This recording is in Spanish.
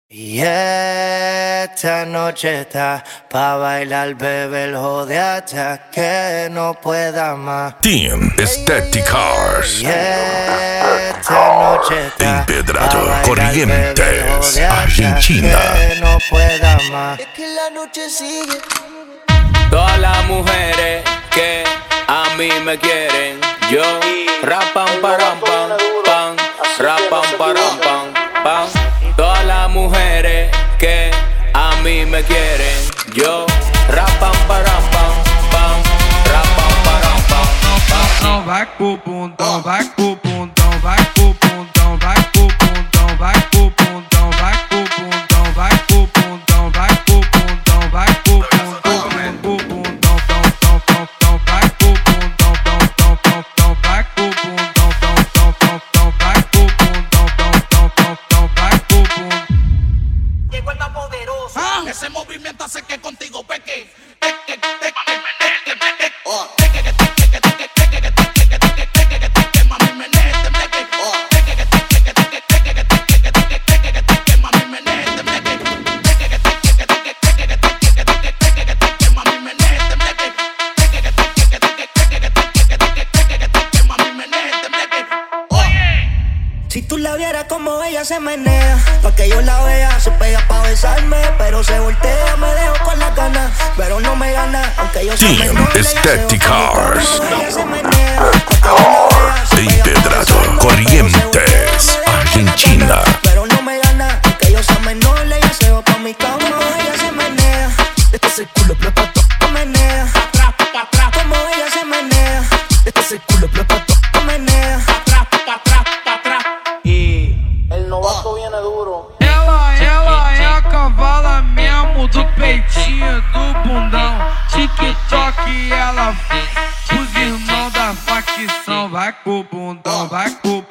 Y esta noche está pa' bailar, beber, joder hasta que no pueda más. Team Aesthetic Cars. Y esta noche está Empedrado, pa' bailar, Corrientes, beber, joder hasta Argentina. que no pueda más. Es que la noche sigue. Todas las mujeres que a mí me quieren, yo rapam param pam pam, rapam param pam pam. Todas las mujeres que a mí me quieren, yo rapam param pam pam, rapam param pam pam. Então vai pro bundão, vai pro bundão, vai pro bundão, vai pro bundão, vai pro bundão, vai pro bundão, vai pro bundão, vai pro bundão, vai pro bundão, vai pro bundão, vai pro bundão, vai pro bundão, vai pro bundão. Llegó el más poderoso. Ese movimiento hace que contigo peque. Si tú la vieras como ella se menea, pa' que yo la vea, se pega pa' besarme, pero se voltea, me dejo con las ganas, pero no me gana, aunque yo sea Team menor, ella se Aesthetic va pa' mi Cars. cama, ella se menea, pa' que yo la vea, se pega pa' Empedrado, besarme, Corrientes, pero se voltea, me dejo con las Argentina. ganas, pero no me gana, aunque yo sea menor, ella se va pa' mi cama, ella se menea, este es el culo plapato, menea, Atrás, pa' atrás, como ella se menea, este es el culo plapato, menea. atrás, pa' atrás, pa' atrás. El novato viene duro. Ela é a cavala mesmo do peitinho do bundão. TikTok ela os irmãos da facção. Vai pro bundão, vai pro